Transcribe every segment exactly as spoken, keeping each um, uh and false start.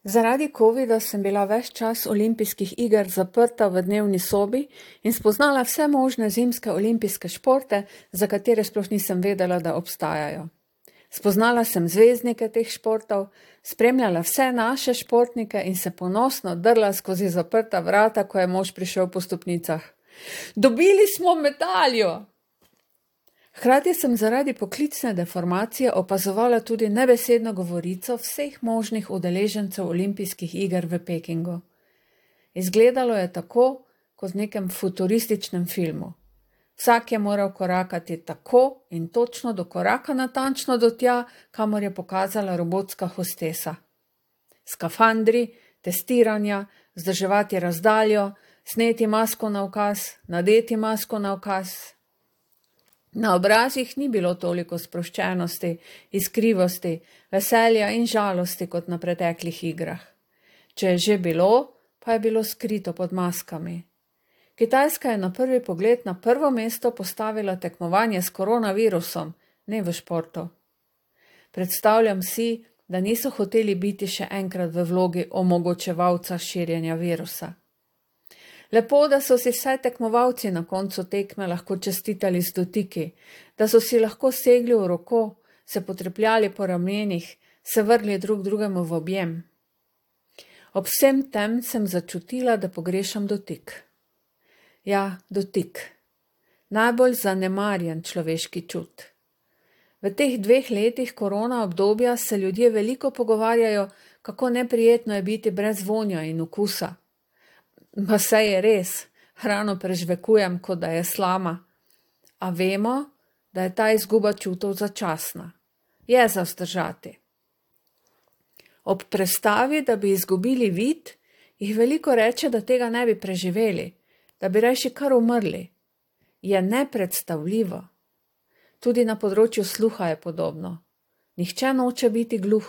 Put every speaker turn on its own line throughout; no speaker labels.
Zaradi covida sem bila ves čas olimpijskih iger zaprta v dnevni sobi in spoznala vse možne zimske olimpijske športe, za katere sploh nisem vedela, da obstajajo. Spoznala sem zvezdnike teh športov, spremljala vse naše športnike in se ponosno drla skozi zaprta vrata, ko je mož prišel po stopnicah. Dobili smo medaljo! Hkrati sem zaradi poklicne deformacije opazovala tudi nebesedno govorico vseh možnih udeležencev olimpijskih iger v Pekingu. Izgledalo je tako, kot v nekem futurističnem filmu. Vsak je moral korakati tako in točno do koraka natančno do tja, kamor je pokazala robotska hostesa. Skafandri, testiranja, vzdrževati razdaljo, sneti masko na ukaz, nadeti masko na ukaz. Na obrazih ni bilo toliko sproščenosti, iskrivosti, veselja in žalosti kot na preteklih igrah. Če je že bilo, pa je bilo skrito pod maskami. Kitajska je na prvi pogled na prvo mesto postavila tekmovanje s koronavirusom, ne v športu. Predstavljam si, da niso hoteli biti še enkrat v vlogi omogočevalca širjenja virusa. Lepo, da so si vsaj tekmovalci na koncu tekme lahko čestitali z dotiki, da so si lahko segli v roko, se potrepljali po ramenih, se vrgli drug drugemu v objem. Ob vsem tem sem začutila, da pogrešam dotik. Ja, dotik. Najbolj zanemarjen človeški čut. V teh dveh letih korona obdobja se ljudje veliko pogovarjajo, kako neprijetno je biti brez vonja in okusa. Pa saj je res, hrano prežvekujem, kot da je slama. A vemo, da je ta izguba čutov začasna. Je za vzdržati. Ob predstavi, da bi izgubili vid, jih veliko reče, da tega ne bi preživeli, da bi rajši kar umrli. Je nepredstavljivo. Tudi na področju sluha je podobno. Nihče noče biti gluh.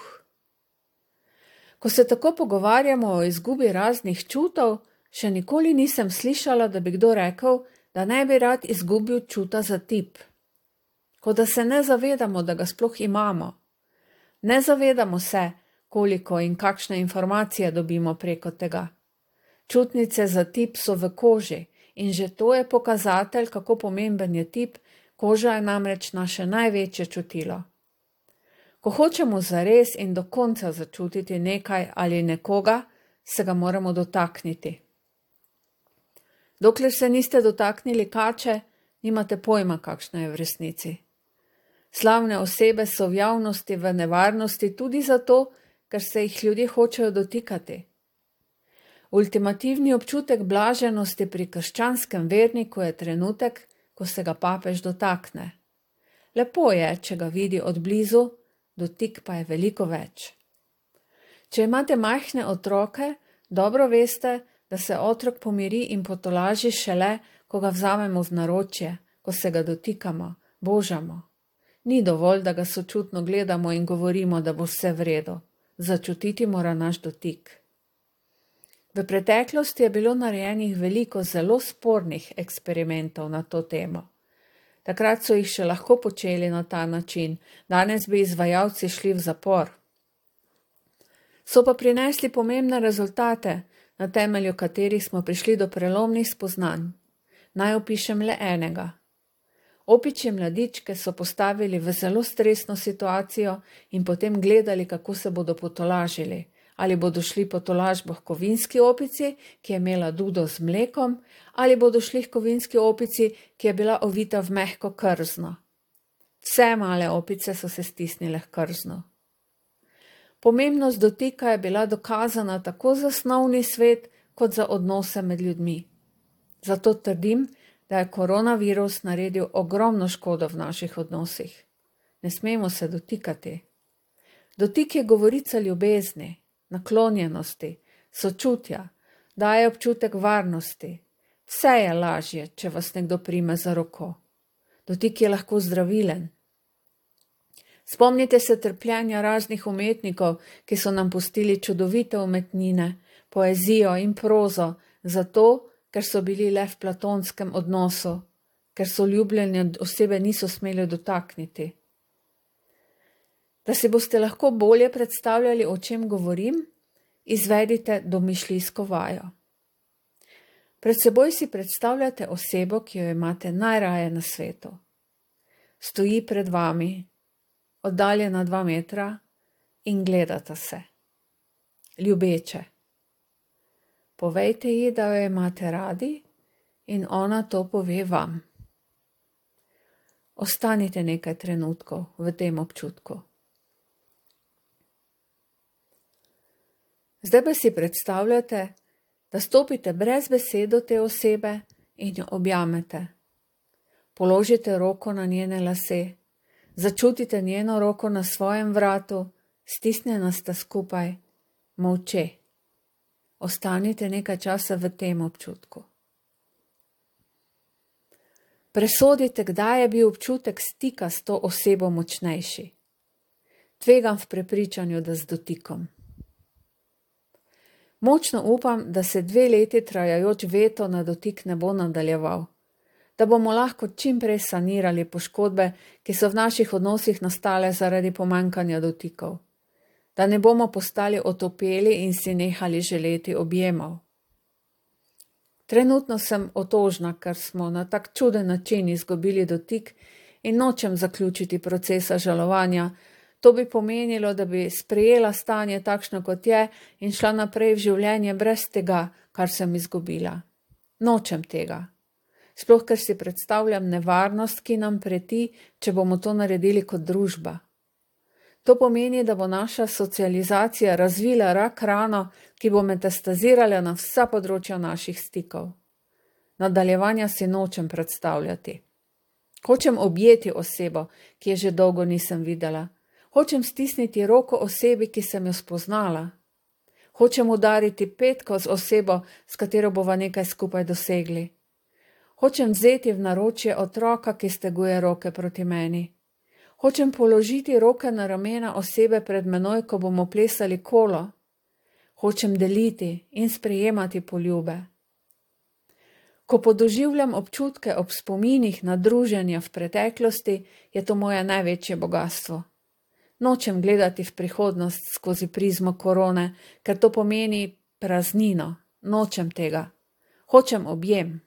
Ko se tako pogovarjamo o izgubi raznih čutov, še nikoli nisem slišala, da bi kdo rekel, da ne bi rad izgubil čuta za tip. Kot da se ne zavedamo, da ga sploh imamo. Ne zavedamo se, koliko in kakšne informacije dobimo preko tega. Čutnice za tip so v koži in že to je pokazatelj, kako pomemben je tip, koža je namreč naše največje čutilo. Ko hočemo zares in do konca začutiti nekaj ali nekoga, se ga moramo dotakniti. Dokler se niste dotaknili kače, nimate pojma, kakšna je v resnici. Slavne osebe so v javnosti v nevarnosti tudi zato, ker se jih ljudje hočejo dotikati. Ultimativni občutek blaženosti pri krščanskem verniku je trenutek, ko se ga papež dotakne. Lepo je, če ga vidi od blizu, dotik pa je veliko več. Če imate majhne otroke, dobro veste, da se otrok pomiri in potolaži šele, ko ga vzamemo v naročje, ko se ga dotikamo, božamo. Ni dovolj, da ga sočutno gledamo in govorimo, da bo vse v redu. Začutiti mora naš dotik. V preteklosti je bilo narejenih veliko zelo spornih eksperimentov na to temo. Takrat so jih še lahko počeli na ta način, danes bi izvajalci šli v zapor. So pa prinesli pomembne rezultate, na temelju katerih smo prišli do prelomnih spoznanj. Naj opišem le enega. Opičje mladičke so postavili v zelo stresno situacijo in potem gledali, kako se bodo potolažili. Ali bodo šli po tolažbo h kovinski opici, ki je imela dudo z mlekom, ali bodo šli h kovinski opici, ki je bila ovita v mehko krzno. Vse male opice so se stisnile h krznu. Pomembnost dotika je bila dokazana tako za snovni svet, kot za odnose med ljudmi. Zato trdim, da je koronavirus naredil ogromno škodo v naših odnosih. Ne smemo se dotikati. Dotik je govorica ljubezni, naklonjenosti, sočutja, daje občutek varnosti. Vse je lažje, če vas nekdo prime za roko. Dotik je lahko zdravilen. Spomnite se trpljenja raznih umetnikov, ki so nam pustili čudovite umetnine, poezijo in prozo, zato, ker so bili le v platonskem odnosu, ker so ljubljene osebe niso smeli dotakniti. Da si boste lahko bolje predstavljali, o čem govorim, Izvedite domišljijsko vajo. Pred seboj si predstavljate osebo, ki jo imate najraje na svetu. Stoji pred vami, oddaljena dva metra, in gledata se. Ljubeče. Povejte ji, da jo imate radi, in ona to pove vam. Ostanite nekaj trenutkov v tem občutku. Zdaj pa si predstavljate, da stopite brez besed do te osebe in jo objamete. Položite roko na njene lase, začutite njeno roko na svojem vratu, stisnjena sta skupaj, molče. Ostanite nekaj časa v tem občutku. Presodite, kdaj je bil občutek stika s to osebo močnejši. Tvegam v prepričanju, da z dotikom. Močno upam, da se dve leti trajajoč veto na dotik ne bo nadaljeval, da bomo lahko čim prej sanirali poškodbe, ki so v naših odnosih nastale zaradi pomanjkanja dotikov, da ne bomo postali otopeli in si nehali želeti objemov. Trenutno sem otožna, ker smo na tak čuden način izgubili dotik in nočem zaključiti procesa žalovanja. To bi pomenilo, da bi sprejela stanje takšno, kot je, in šla naprej v življenje brez tega, kar sem izgubila. Nočem tega. Sploh, ker si predstavljam nevarnost, ki nam preti, če bomo to naredili kot družba. To pomeni, da bo naša socializacija razvila rak rano, ki bo metastazirala na vsa področja naših stikov. Nadaljevanja si nočem predstavljati. Hočem objeti osebo, ki je že dolgo nisem videla. Hočem stisniti roko osebi, ki sem jo spoznala. Hočem udariti petko z osebo, s katero bova nekaj skupaj dosegli. Hočem vzeti v naročje otroka, ki steguje roke proti meni. Hočem položiti roke na ramena osebe pred menoj, ko bomo plesali kolo. Hočem deliti in sprejemati poljube. Ko podoživljam občutke ob spominih na druženja v preteklosti, je to moje največje bogastvo. Nočem gledati v prihodnost skozi prizmo korone, ker to pomeni praznino. Nočem tega. Hočem objem.